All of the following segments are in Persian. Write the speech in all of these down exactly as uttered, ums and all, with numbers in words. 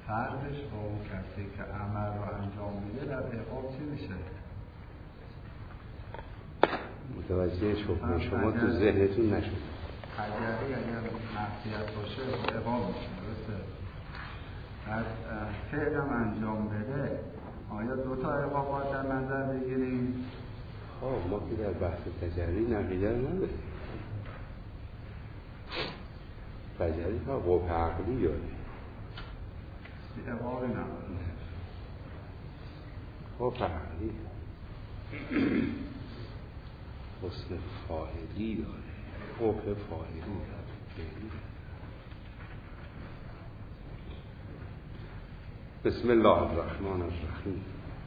فرقش با اون کسی که عمل رو انجام میده در عقاب چی میشه؟ متوجه حکم شما تو ذهنتون نشد. تجربه اگر معصیت باشه عقاب میشه، درسته؟ بعد فعلم انجام بده، آیا دو تا عقاب باید در نظر بگیریم؟ آه ما که در بحث تجری نقیده رو نداریم. تجری ها قبح عقلی داره، عقابی نداره. قبح عقلی حسن فاعلی داره، قبح فاعلی داره. بسم الله الرحمن الرحیم.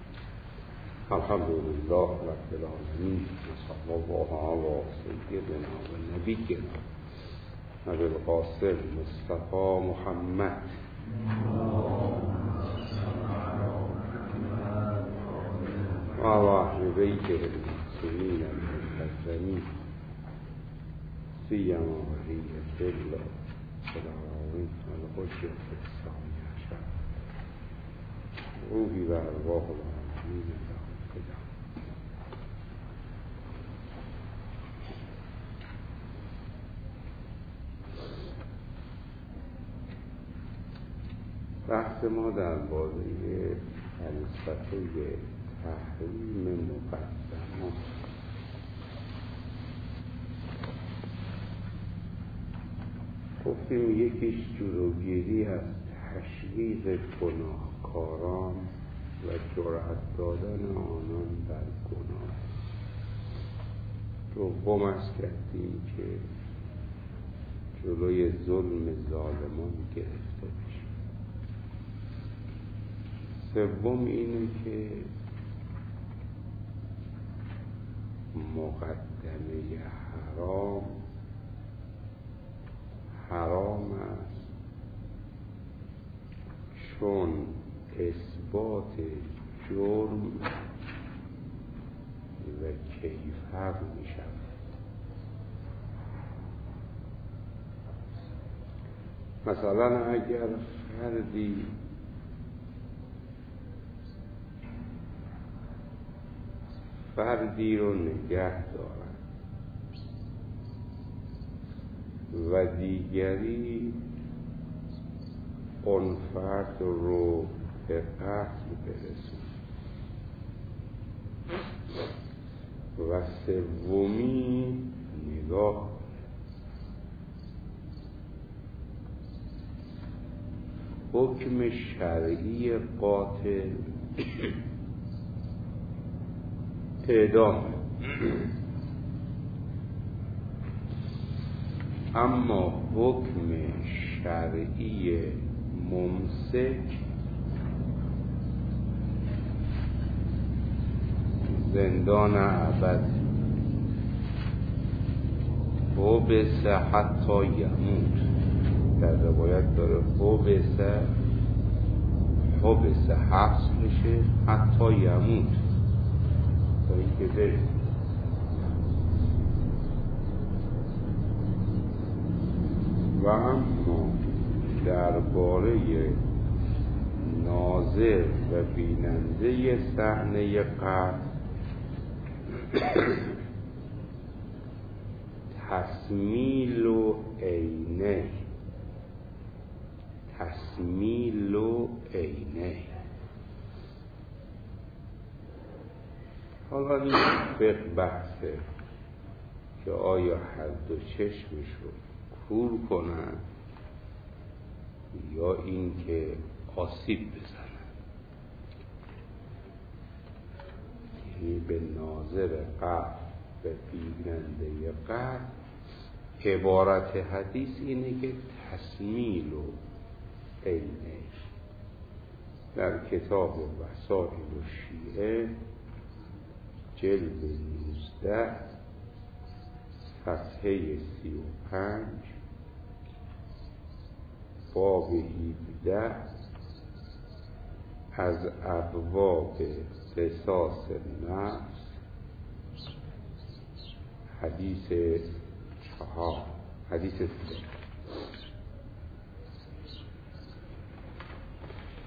الحمدلله رب العالمین و صلی الله علی سیدنا و نبینا ابی القاسم مصطفی محمد و اهل بیته المعصومین المکرمین سیما ولیة الله العظیم الحجة الثانی عشر روحی و ارواح العالمین خدا. بحث ما در باره فلسفه تحریم مقدمات گفتیم یکیش جلوگیری از تشویق گناهکاران و جرأت دادن آنان در گناه. دوم از کردیم که جلوی ظلم ظالمان گرفته بشه. سوم اینه که مقدمه حرام حرام است چون اثبات جرم و کیفر می شود. مثلا اگر فردی فردی رو نگه دارد و دیگری اون فرد رو به قتل برسون و سومی نگاه حکم شرعی قاتل اعدام، اما حکم شرعی ممسک زندان ابد حبس حتی یموت. در روایت داره حبس حبس حبس میشه حتی یموت تا اینکه بره. و اما درباره ناظر و بیننده صحنه قتل تسمیل و عینه تسمیل و عینه. حالا این فقه بحثه که آیا هر دو چشمش رو کور کنن یا این که آسیب بزنن، یعنی به ناظر قتل و بیننده قتل. عبارت حدیث اینه که تسمیل و عینه. در کتاب وسائل الشیعه جلد نوزده صفحه سی و پنج باب هفده از ابواب قصاص نفس حدیث چهار حدیث سه.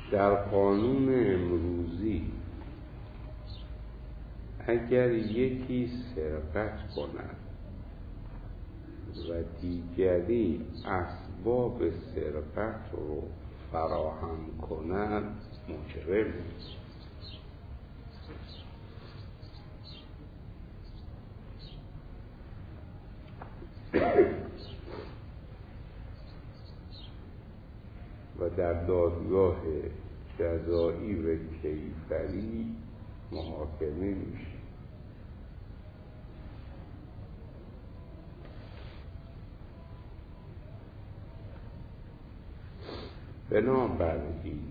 در قانون امروزی اگر یکی سرقت کند و دیگری اسباب سرقت رو فراهم کند مجرم نیست. و در دادگاه جزایی و کیفری محاکمه میشه. بنابراین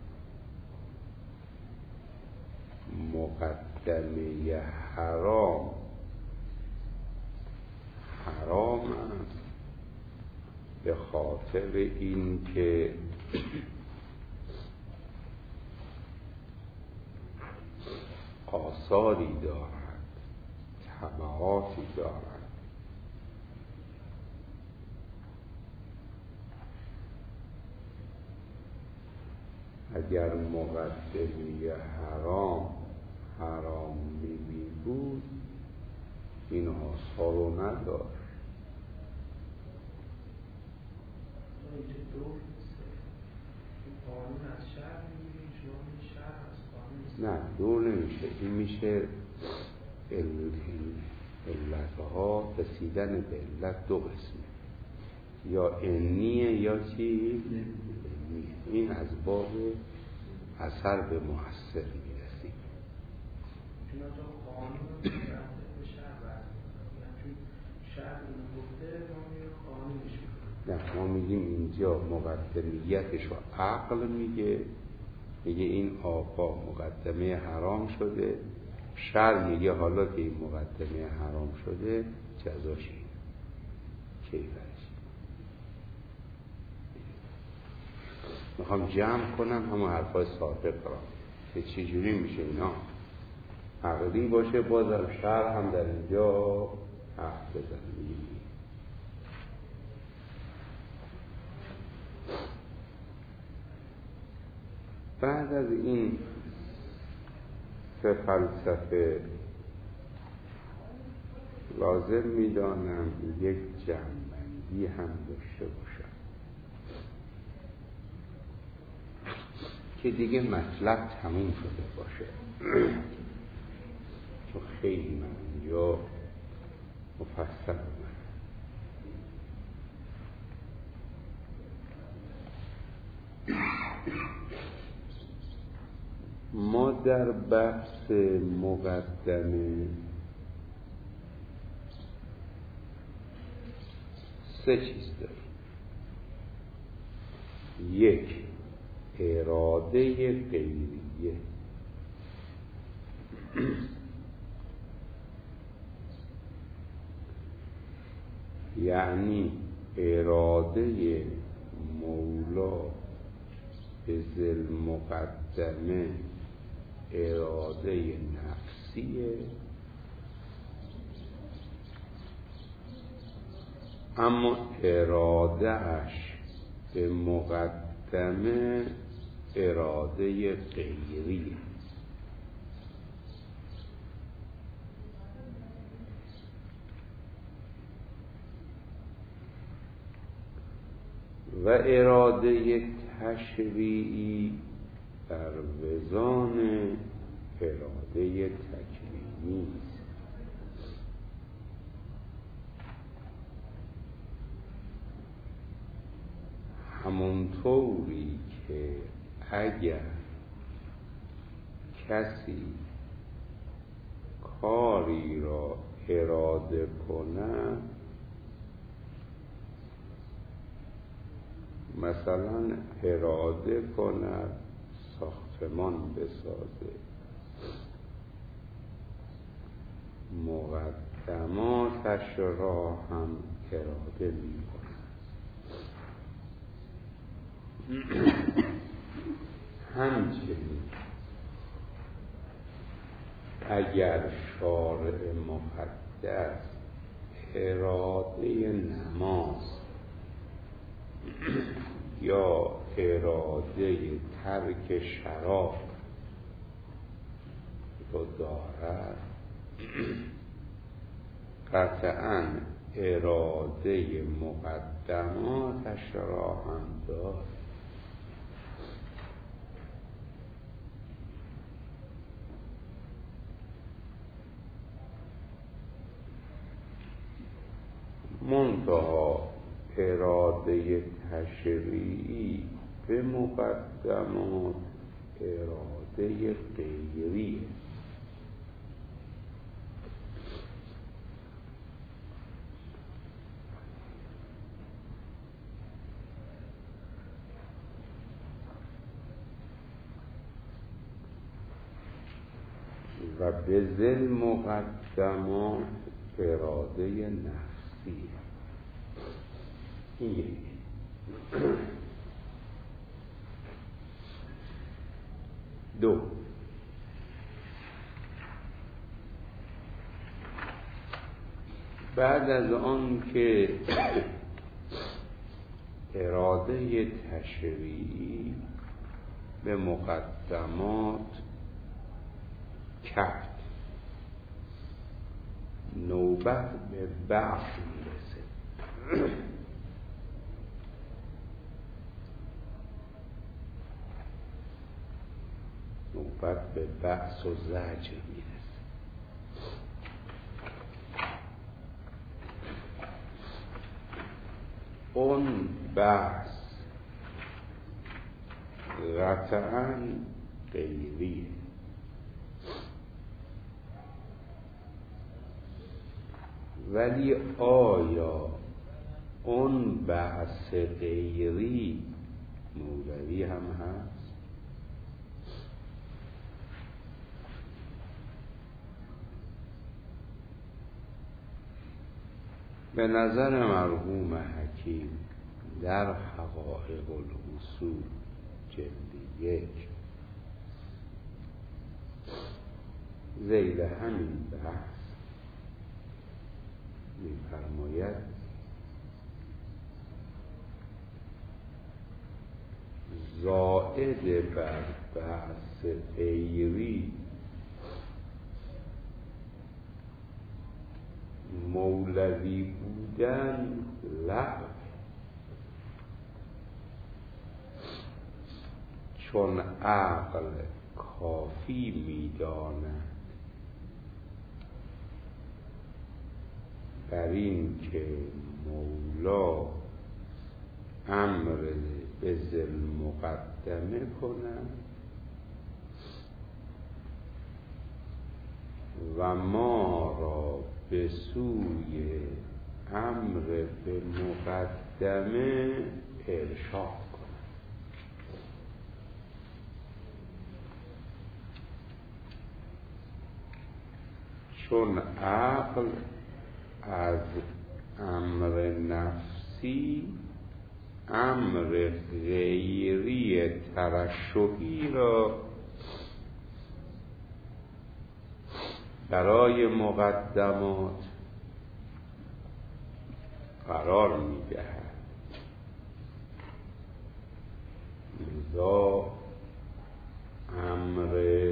مقدمه حرام حرام است به خاطر اینکه آثاری دارد، تبعاتی دارد. اگر مقدمه حرام حرام نمی بود این آثار رو نداشت. نه دور نمیشه. این میشه علتها رسیدن به علت دو قسمه، یا علمیه یا چی؟ علمیه. این از باب اثر به مؤثر میرسیم. چون تو قانون به شرع برمی‌گردیم، شرع اینو گفته ما میگیم قانونش میکنیم. نه ما میگیم اینجا مقدمیتش رو عقل میگه، میگه این آقا مقدمه حرام شده، شرع میگه حالا که این مقدمه حرام شده جزاش اینه، کیفرش. میخوام جمع کنم همون حرفای سابق را که چجوری میشه اینا عقلی باشه، بازم شرع هم در اینجا حق بزنی. بعد از این سه فلسفه لازم میدانم یک جمع‌بندی هم داشته باشم که دیگه مطلب تموم شده باشه، چون خیلی من اینجا مفصل من ما در بحث مقدمه سه چیز داریم. یک، اراده غیریه، یعنی اراده مولا به ذل مقدمه اراده نفسیه، اما اراده اش به مقدمه اراده غیریه. و اراده تشریعی بر وزان اراده تکوینی است. همونطوری که اگر کسی کاری را اراده کند، مثلا اراده کند ساختمان بسازه، مقدماتش را هم اراده می کند. همچنین اگر شارع مقدس اراده نماز یا اراده ترک شراب رو دارد، قطعاً اراده مقدماتش را هم دارد. منتها اراده تشریعی به مقدمات اراده غیری و به ذل مقدمات اراده نفسی. این یکی. دو، بعد از آن که اراده تشریعی به مقدمات کرد، نوبت به بعث میرسه. نوبت به بعث و زجر میرسه. اون بعث قطعاً غیریه. ولی آیا اون بعث غیری مولوی هم هست؟ به نظر مرحوم حکیم در حقائق الاصول جلد یک ذیل همین بحث می‌فرماید زائد بر بحث غیری مولوی بودن لغو، چون عقل کافی می‌داند بر این که مولا امر به ذل مقدمه کند و ما را به سوی امر به مقدمه ارشاد کند. چون عقل از امر نفسی امر غیری ترشحی را برای مقدمات قرار می‌دهد. لذا امر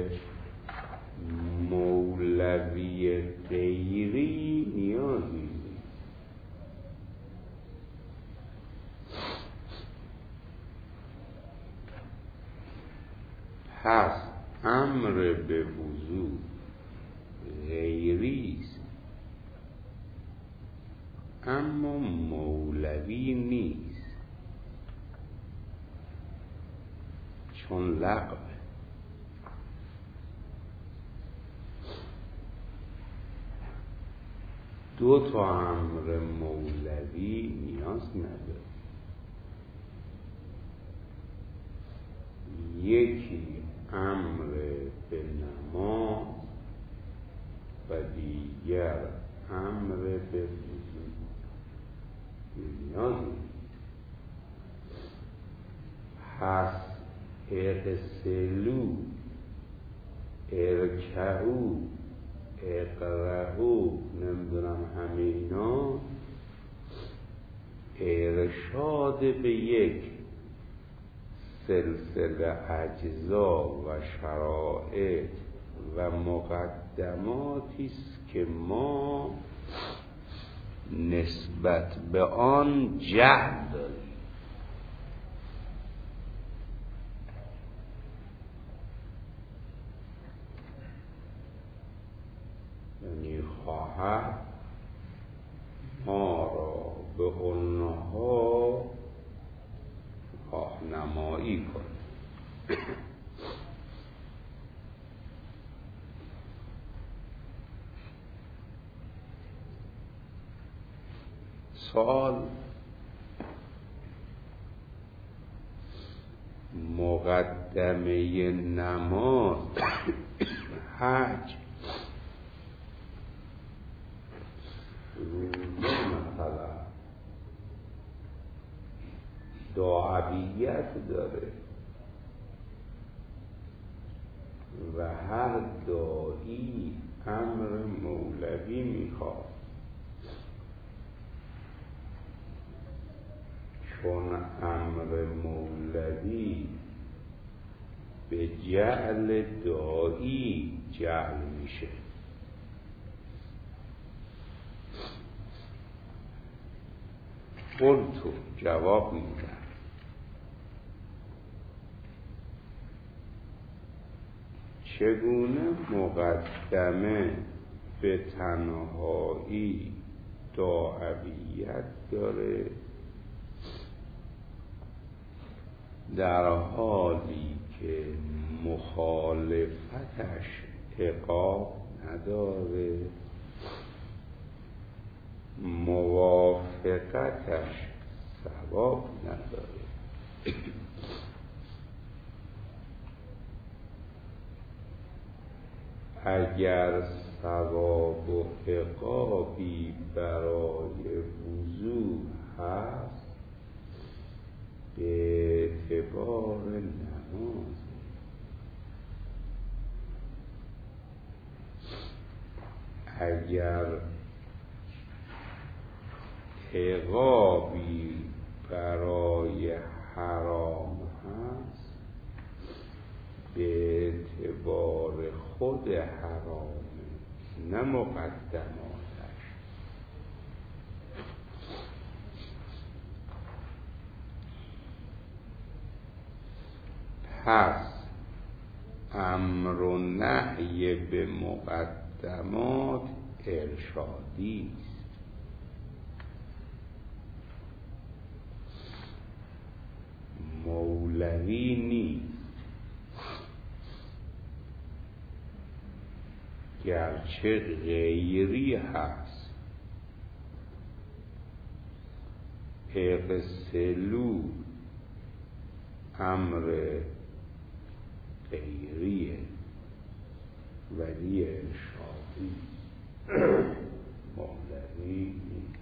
مولوی غیری نیازی نیست. پس امر به وضوح غیری است، اما مولوی نیست، چون لغو. دو تا امر مولوی نیاز نداره. یکی امر به نماز و دیگر امر به وضو. نیاز نیست. پس اغسلو، ارکعو، اقرعو، نمیدونم همه اینا ارشاد به یک سلسله اجزا و شرایط و مقدماتی است که ما نسبت به آن جهل داریم. یعنی خواهد ما را به اونها راهنمایی کن. سوال مقدمه نماز حج مثلا داعیت داره و هر داعی امر مولوی میخواد، چون امر مولوی به جعل داعی جعل میشه. قلتو جواب میدن چگونه مقدمه به تنهایی داعیت داره در حالی که مخالفتش عقاب نداره، موافقتش ثواب نداره؟ اگر ثواب و عقابی برای وضوع هست به اعتبار نماز، اگر عقابی برای حرام هست به اعتبار خود حرامه نه مقدماتش. پس امر و نهی به مقدمات ارشادی است. مولوی نیست، گرچه غیری هست. اغسلو امر غیریه ولی ارشادی مولوی نیست.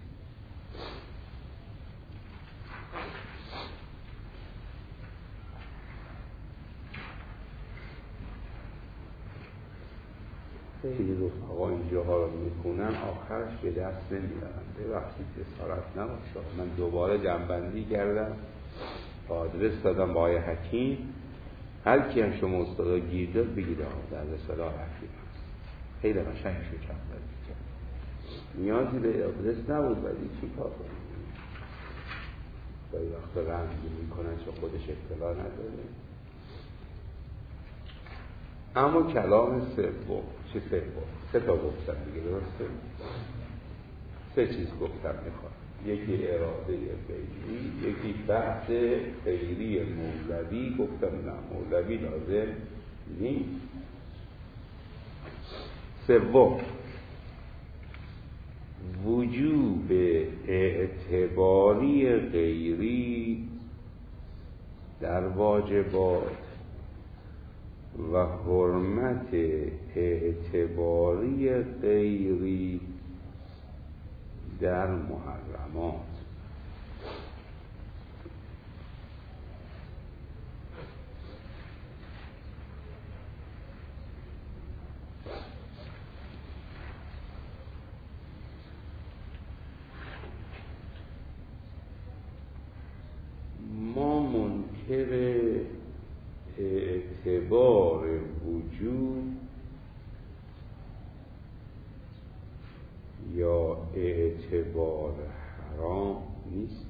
خیلی رفقا اینجاها رو میکنن آخرش به دست نمیارن. ببخشید جسارت نباشه، من دوباره جنبندی کردم، آدرس دادم با آقای حکیم، هر کی هم شما استادا گیر داد بگید آقا در رساله حکیم هست. خیلی قشنگ شو جنبندی کرد، نیازی به آدرس نبود، ولی چی کار کنید گاهی وقتا رنگی میکنن چه خودش اطلاع نداره. اما کلام سوم چه سوم؟ سه تا گفتم دیگه، درسته؟ سه چیز گفتم میخوام، یکی اراده غیری، یکی بحث غیری مولوی. گفتم نه مولوی لازم نیست. سوم وجوب اعتباری غیری در واجبات و حرمت اعتباری غیری در محرمات. ما منکر اعتبار وجود یا اعتبار حرام نیستی.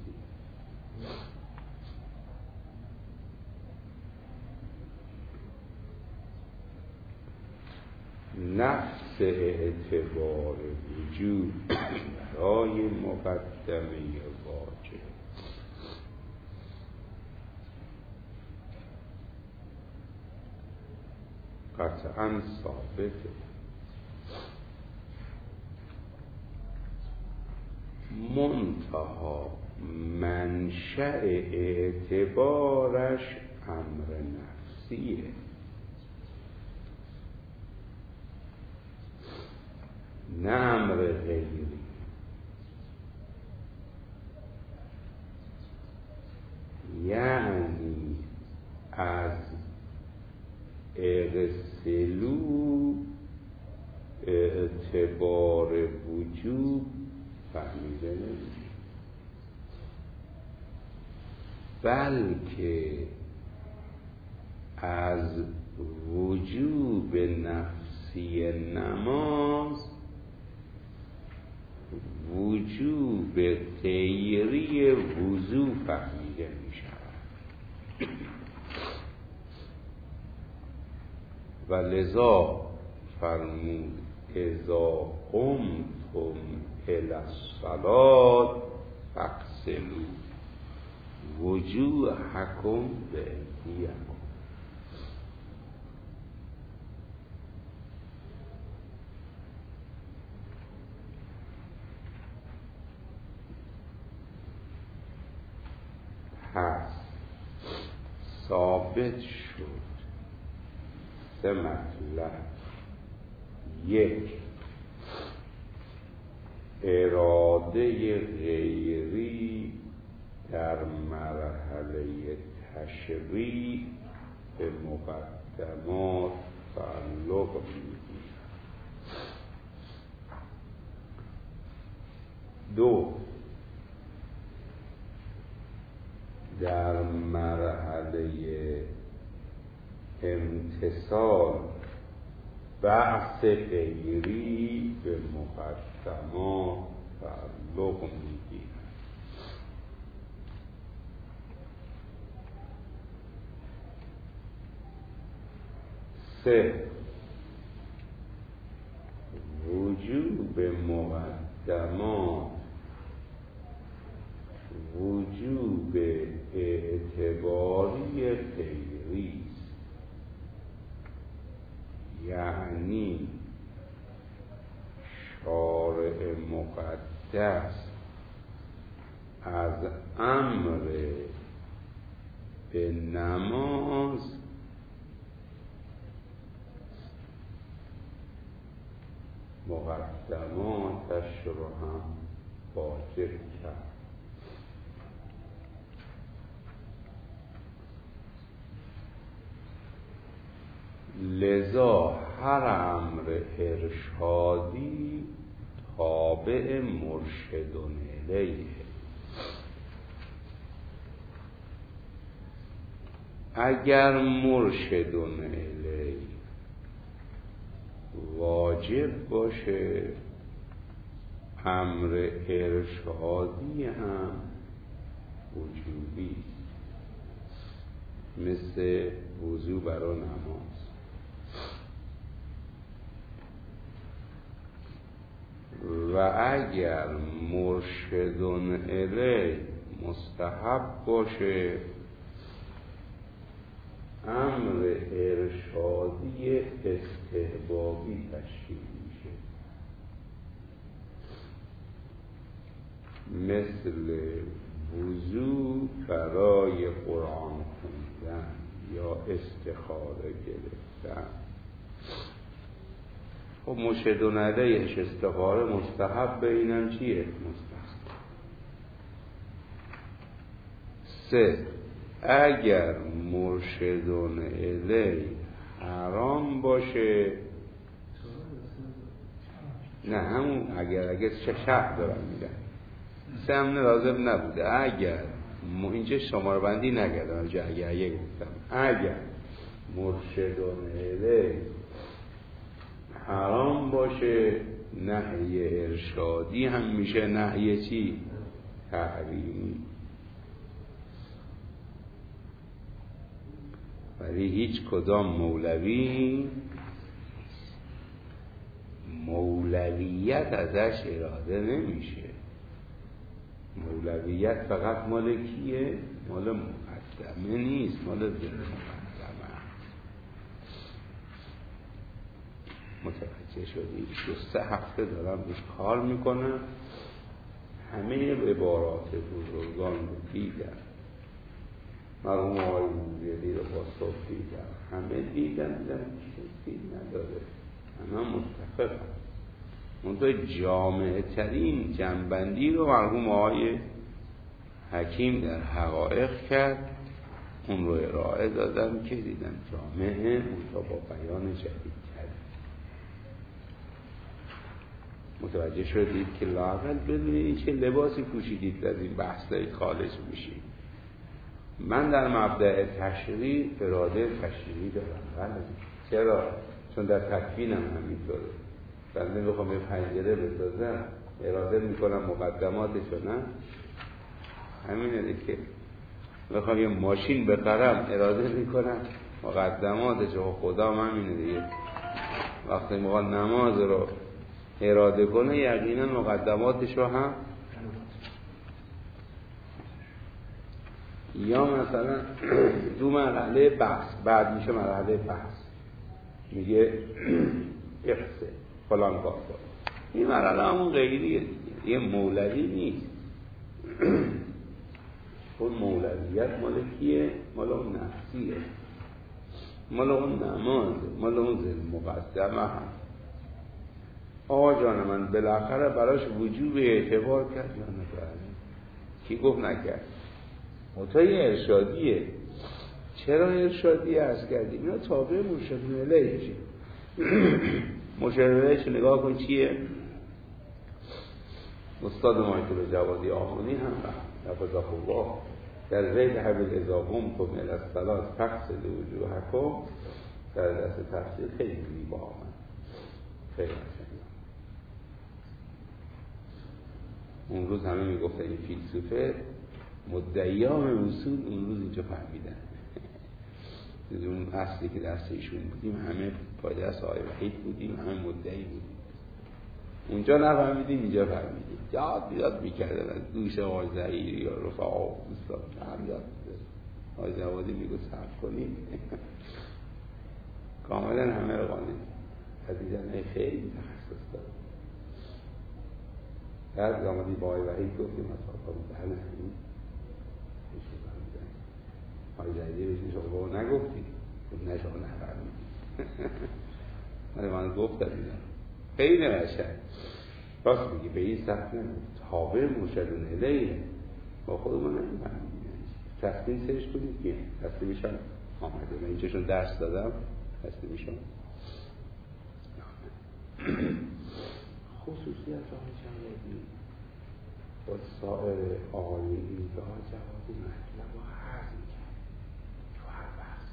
نفس اعتبار وجود برای مقدمه واجب قطعاً ثابته، منتها منشأ اعتبارش امر نفسیه، نه امر غیری. یعنی از اغسلو اعتبار وجود فهمیده نمیشه، بلکه از وجوب نفسی نماز وجوب غیری وضو فهمیده می شود و لذا فرمود اذا قمتم الی الصلاة فاغسلوا وجوهکم بایدیکم. پس ثابت شد سه مطلب: یک، اراده غیری در مرحله تشریع به مقدمات تعلق می‌گیرد. دو، در مرحله امتثال بحث غیری به مقدمات تعلق می‌گیرد. سه، وجوب مقدمات وجوب اعتباری غیری است، یعنی شارع مقدس از امر به نماز مقدماتش رو هم واجب کرد. لذا هر امر ارشادی تابع مرشد الیه. اگر مرشد الیه واجب باشه، امر ارشادی هم وجوبی، مثل وضو برای نماز. و اگر مرشد الیه مستحب باشه، امر ارشادی استحبابی تشکیل میشه، مثل وضو برای قرآن خوندن یا استخاره گرفتن. خب مرشد الیهش استخاره مستحب، اینم چیه؟ مستحب. سه، اگر مرشد الیه حرام باشه، نه همون اگر اگر چه شرط دارن میگن، سه هم لازم نبوده. اگر اینجا شماره بندی نگردم، اگر اگر گفتم اگر مرشدون الیه حرام باشه، نهی ارشادی هم میشه نهی چی؟ تحریمی. ولی هیچ کدام مولوی مولویت ازش اراده نمیشه. مولویت فقط مال کیه؟ مال مقدمه نیست، مال ذل مقدمه. متوجه شدی؟ دو سه هفته دارم روش کار میکنم، همه عبارات بزرگان رو دیدم، مرحوم آقای موزیلی رو با صبح دیدم، همه دیدم دیدم چیزی نداره، همه متفقم. منطقه جامعه ترین جنبندی رو مرحوم آقای حکیم در حقایق کرد، اون رو ارائه دادم که دیدم جامعه اون تا با بیان جدید کرد. متوجه شدید که لااقل بدونید چه لباسی پوشیدید از این بحثای خالص میشید. من در مبدأ تشریع اراده تشریعی دارم. چرا؟ چون در تکوینم همینطوره. بنده میخوام یه پنجره بسازم، اراده میکنم مقدماتشو، نه همینه دیگه. میخوام یه ماشین بخرم، اراده میکنم مقدماتشو. خدا هم همینه دیگه. وقتی میخواد نماز رو اراده کنه، یقینا مقدماتشو هم. یا مثلا دو مرحله بحث، بعد میشه مرحله بحث، میگه اقصه فلان کار کن. این مرحله همون غیریه دیگه، یه مولوی نیست. اون مولویت مال کیه؟ مال اون نفسیه، مال اون نمازه، مال اون ذل مقدمه هم. آقا جان من بالاخره براش وجوب اعتبار کرد یا نکرد؟ کی گفت نکرد؟ متای ارشادیه. چرا ارشادیه عرض کردیم؟ اینا تابع مرشدون الیه. مرشدون الیه نگاه کن چیه؟ استاد مایکل جوادی آمونی هم حفظه الله در زید حبیل اضافم کن الاسطلات تقصد وجوهکم در دست تفسیر خیلی زیبا آمد، خیلی حسن. اون روز همه میگفتن این فیلسوفه مدعیان اصول، اون روز اینجا فهمیدن. اون اصلی که دست ایشون بودیم همه پای دست آقای وحید بودیم، همه مدعی بودیم. اونجا نفهمیدیم، اینجا فهمیدیم. یاد بیاد میکردن از دوش آقای ظهیری یا رفعا و دوستان هم یاد بده. آقای جوادی میگو صرف کنیم. کاملا همه رو قانیم. حدیدن خیلی تخصص دارم. بعد آمدی با آقای وحید گفتیم اصلا بودن همین آقای ظهیری بهشون شما با نگفتیم، نشما نفهمیدیم. ولی من گفتم اینا خیلی قشنگ. راست میگی، به این سخت نگفت. تابع مرشدون الیه. با خود ما نمیفهمیدیم. تصمیم سرش کنید که تصمیمشان آمده. من اینجاشون درس دادم، تصمیمشان خصوصیت آقای جوادی با سایر آقایونی که آقای جوادی مطلب رو حرف میکرد تو هر بحث.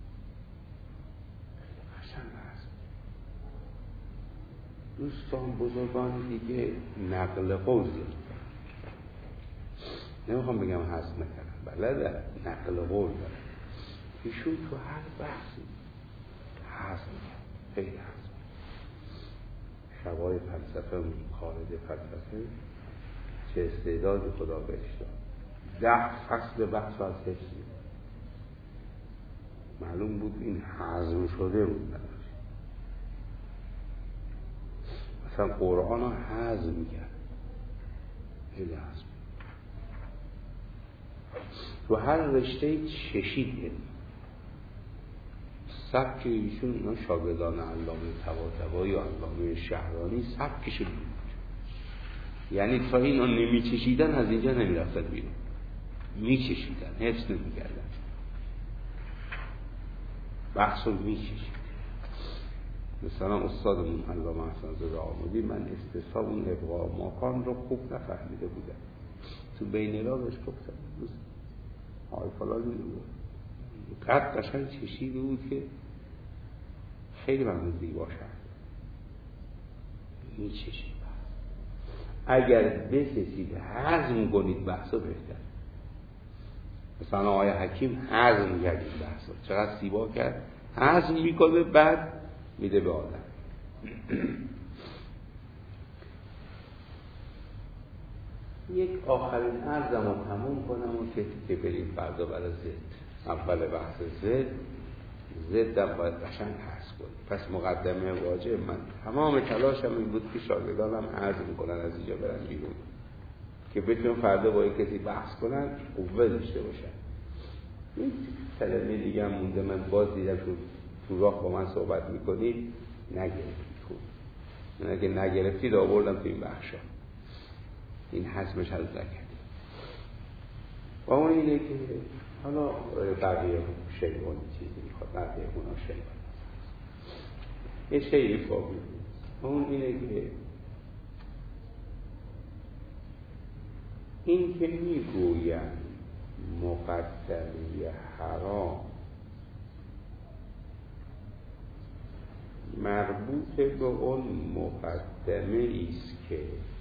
خیلی قشنگ بحث. دوستان بزرگان دیگه نقل قول زیاد، نمیخوام بگم حذف نکردم، بلده نقل قول داره. ایشون تو هر بحثی حذف میکرد، خیلی حذف. شبای فلسفه خارج فلسفه چه استعدادی خدا بهش داد. ده فصل بحث از حفظی معلوم بود این هضم شده بود نداشت. مثلا قرآن رو هضم میکرد، خیلی هضم. تو هر رشته چشید علم. سبک ایشون اینا شاگردان علامه طباطبایی یا علامه شهرانی سبکش بود. یعنی تا اینا نمیچشیدن از اینجا نمیرفتن بیرون، میچشیدن، حفظ نمیکردن، بحث رو میچشید. مثلا استادمون علامه حسن زاده آمودی، من استصحاب اون ابقاء ماکان رو خوب نفهمیده بودم. تو بین را بهش گفتم آی فلان میگو قد قشنگ چشیده بود که خیلی ممنون زیبا شد این چشید اگر بسید هضم کنید بحثا بهتر. مثلا آقای حکیم هضم کرد این بحثا چقدر زیبا کرد، هضم میکنه بعد میده به آدم. یک آخرین عرضم رو تموم کنم و که که بریم فردا برای زد. اول بحث زد زدم باید قشنگ حذف کنیم. پس مقدمه واجب من تمام تلاشم این بود که شاگردانم هضم کنن از اینجا برن بیرون که بتونم فردا با یک کسی بحث کنن قوه داشته باشن. این کلمه دیگه هم مونده من باز دیدم تو تو راه با من صحبت میکنید نگرفتید خوب. من اگه نگرفتید آوردم تو این بخشا این حزمش هنوز نکردیم. با اون اینه که حالا بقیه شیعون چیزی میخواد بقیه اونا شیعون یه شیعی فاقی با اون اینه که این که میگویم مقدمه حرام مربوط به اون مقدمه ایست که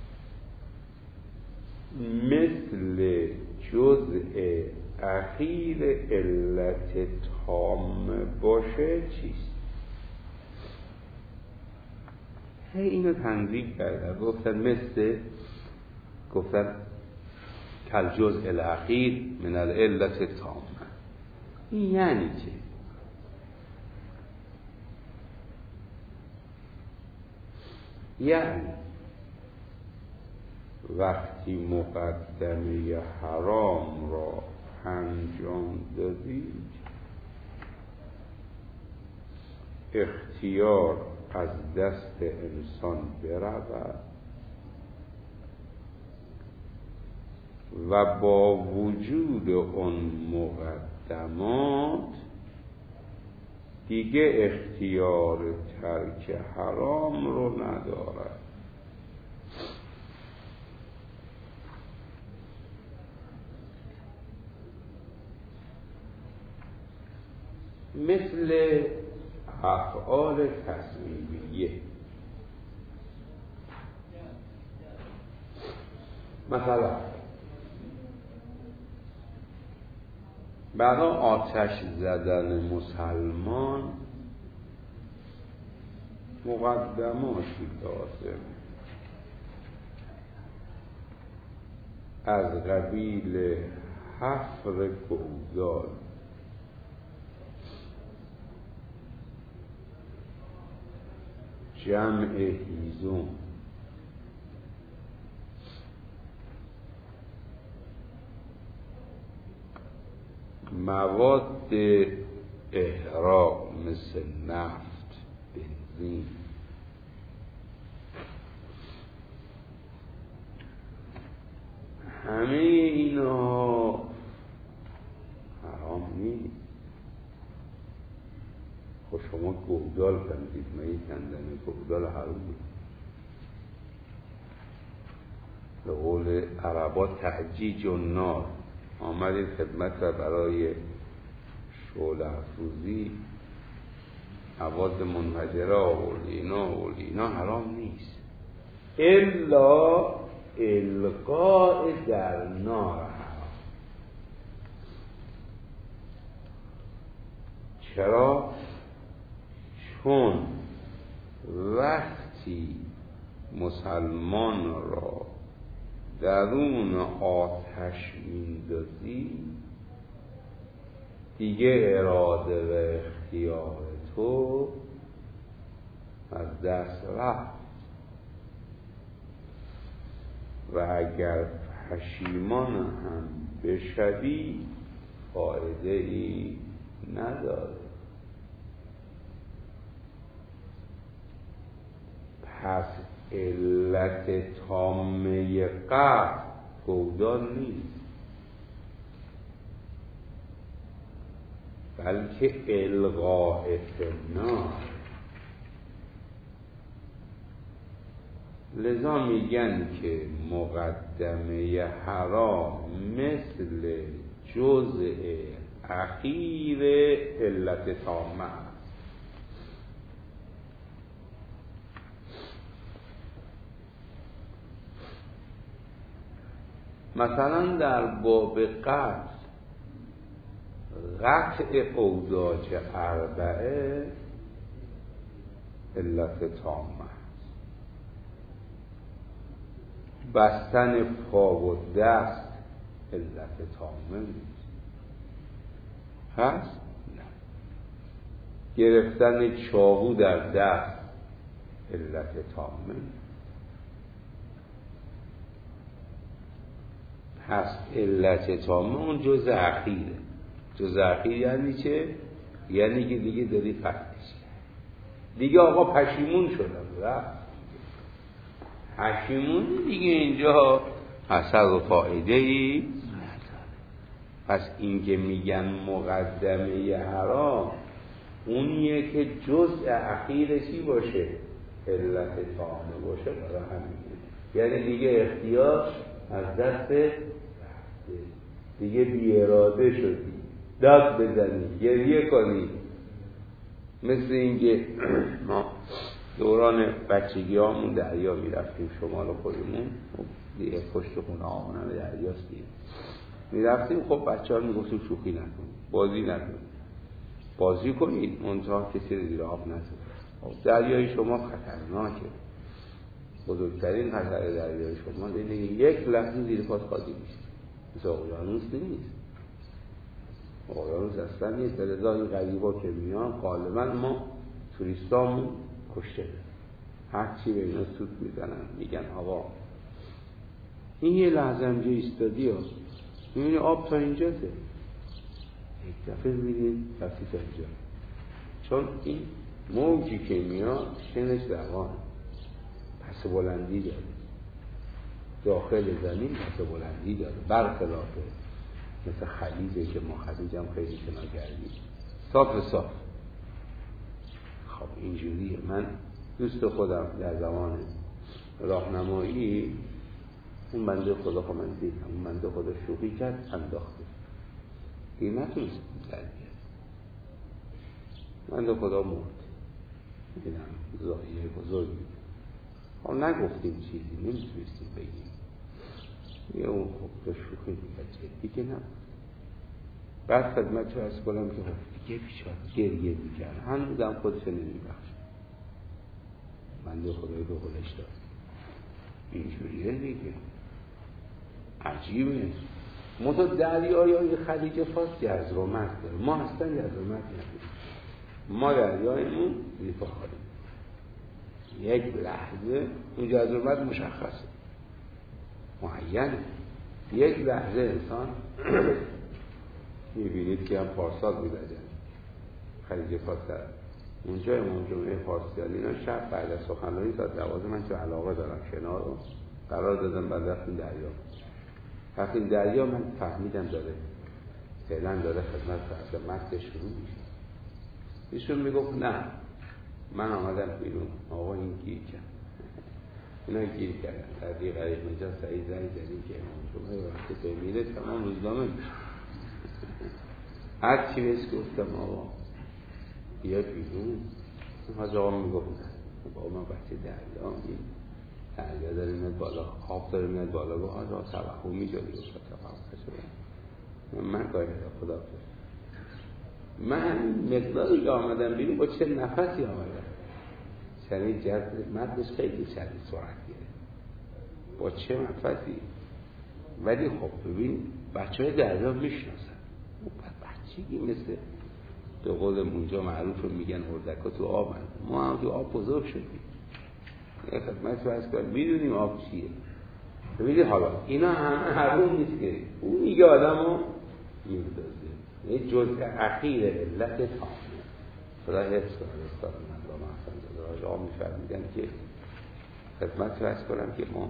مثل جزء اخیر علت تام باشه چیست؟ هی اینو تنظیم کردن گفتن مثل گفتن کل جزء الاخیر من العلت تام. این یعنی چه؟ یعنی وقتی مقدمه حرام را انجام دادید اختیار از دست انسان برود و با وجود اون مقدمات دیگه اختیار ترک حرام رو ندارد. مثل افعال تصمیمیه مثلا برای آتش زدن مسلمان مقدماتی لازم از قبیل حفر گودال، جمع هیزم، مواد احراق مثل نفت، بنزین، همه اینا حرام نیست. خب شما گودال کندید، من این کندن گودال حرام نیست. به قول عربا تعجیج النار، آمدید خدمت را برای شعله افروزی مواد منفجره آوردی، اینا آوردی، اینا حرام نیست الا القاء در نار حرام. چرا؟ چون وقتی مسلمان را درون آتش میندازی دیگه اراده و اختیار تو از دست رفت و اگر پشیمان هم بشوی فایده ای نداره. پس علت تامه قطع گودال نیست بلکه الغاء فی النار. لذا میگن که مقدمه حرام مثل جزء اخیر علت تامه است. مثلا در باب قتل قطع اوزاج اربعه علت تامه است. بستن پا و دست علت تامه نیست. هست؟ نه. گرفتن چاقو در دست علت تامه هست. علت تامه اون جز اخیره. جز اخیر یعنی چه؟ یعنی که دیگه داری فتحش دیگه آقا پشیمون شدم رفت پشیمون دیگه اینجا اثر و فایده ای نداره. پس این که میگن مقدمه حرام اونیه که جز اخیر چی باشه؟ علت تامه باشه. برای همین یعنی دیگه اختیار از دست دیگه بی اراده شدی، داد بزنی، گریه کنی. مثل اینکه ما دوران بچگی هامون دریا میرفتیم شمال خودمون، دیگه پشت خونه هامون هم دریاست دیگه میرفتیم. خب بچه ها میگفتیم شوخی نکنید، بازی نکنید، بازی کنید منتها کسی رو زیر آب نذارید. دریای شما خطرناکه. بزرگترین خطر دریای شما دیگه یک لحظه زیر پاس خالی میشه. مثل اقیانوس نیست. اقیانوس اصلا نیست. لذا این غریبا که میان غالبا ما توریستامون کشته ده. هر چی به اینا سود میزنن میگن آقا این یه لحظه همجا ایستادی ها میبینی آب تا اینجا ده، یک دفعه میبینی رفتی تا اینجا. چون این موجی که میاد شنش روان پس بلندی داره، داخل زمین پس بلندی داره، برخلافه مثل خلیجه که ما خلیج هم خیلی شنا کردیم صاف صاف. خب اینجوریه. من دوست خودم در زمان راهنمایی اون بنده خدا خب من دیدم اون بنده خدا شوخی کرد انداخته این نتونست درگیر بنده خدا مرد. دیدم زایه بزرگی. خب نگفتیم چیزی، نمیتونستیم بگیم. یه اون خب به شوخی میگه دیگه نه. بعد خدمت رو از کنم که خب دیگه بیچاره گریه میکرد، هنوزم خودش نمیبخش. بنده خدای به خودش داد. اینجوریه دیگه. عجیبه. منطقه دریای های خلیج فارس جزرومت داره، ما اصلا جزرومت نداریم. ما دریایمون زیفا خواهیم یک لحظه اون جزرومت مشخصه معینه. یک لحظه انسان میبینید که هم پارسال میدادن خلیج فارس اونجا امام جمعه فارسیان اینا شب بعد از سخنرانی تا دوازده من چه علاقه دارم کنار رو قرار دادم بعد رفتیم دریا. رفتیم دریا من فهمیدم داره فعلا داره خدمت خدمت شروع میشه. ایشون میگفت نه من آمدم بیرون آقا این گیر کرد اینا گیر کردن در دیگه غریق نجات سعید زنگ زدیم که امام جمعه وقتی بمیره تمام روزنامه میشه. هر چی بهش گفتم آقا بیا بیرون. حاج آقا میگفت بابا من بچه دریا این دریا داره میاد بالا آب داره میاد بالا با حاج آقا توهم میجاری گفت توهم من کاری ندارم خدا بفرد. من مقداری که آمدم بیرون با چه نفسی آمدم سریع جد مدش خیلی شدید سرعت گرفت با چه نفسی. ولی خب ببین بچه های دریا میشناسن بچگی مثل به قول اونجا معروف رو میگن اردکا تو آب هست. ما هم تو آب بزرگ شدیم یه خدمت فرض کنیم میدونیم آب چیه. ببینید حالا اینا همه حروم نیست که اون میگه آدم رو میردازه. یه جزء اخیر علت تامه خدا حفظ کنه استاد من با محسن داده آقا میفرمیدن که خدمت فرض کنم که ما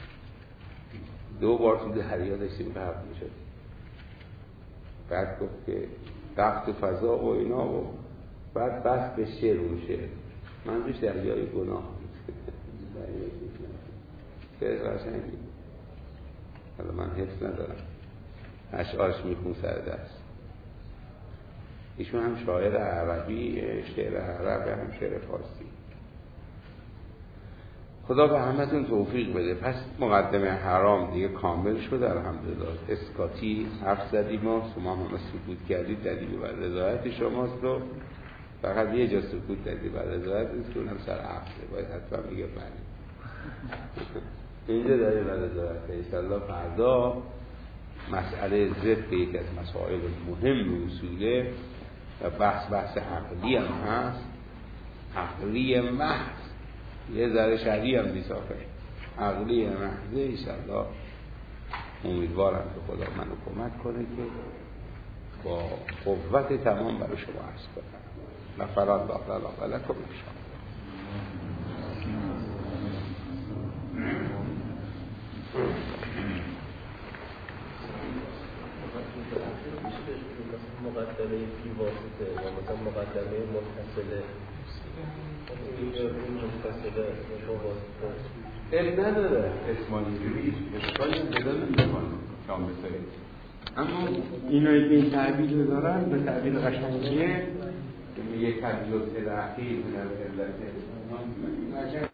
دو بار تو دریا داشتیم غرق میشدیم. بعد گفت که رفت فضا و اینا و بعد بس به شعر اون شعر من دوش دریای گناه شعر قشنگی حالا من حفظ ندارم اشعارش میخون سر دست ایشون هم شاعر عربی، شعر عربی هم شعر فارسی. خدا به همتون توفیق بده. پس مقدمه حرام دیگه کامل شد الحمدلله. اسکاتی حرف زدیم ما، شما هم سکوت کردید دلیل بر رضایت شماست و فقط یه جا سکوت دلیل بر رضایت است که اونم سر عقله، باید حتما میگه بله اینجا دلیل بر رضایت. انشاءالله فردا مسئله ضد به یک از مسائل مهم اصوله و بحث بحث عقلی هم هست، عقلی محض، یه ذره شرعی هم نیست آخر، عقلی محضه. انشاءالله امیدوارم که خدا منو کمک کنه که با قوت تمام برای شما عرض کنم. غفر الله لنا و لکم ان شاء الله. مقدمه فی واسطه و مثلا مقدمه متصله این متصله با واسطه اب نداره اسمانی جوری اشکالی هم پیدا نمی‌کنه شام بسرید. اما اینایی که این تعبیر رو دارن به تعبیر قشنگیه که میگه تعبیر و تلقی در علت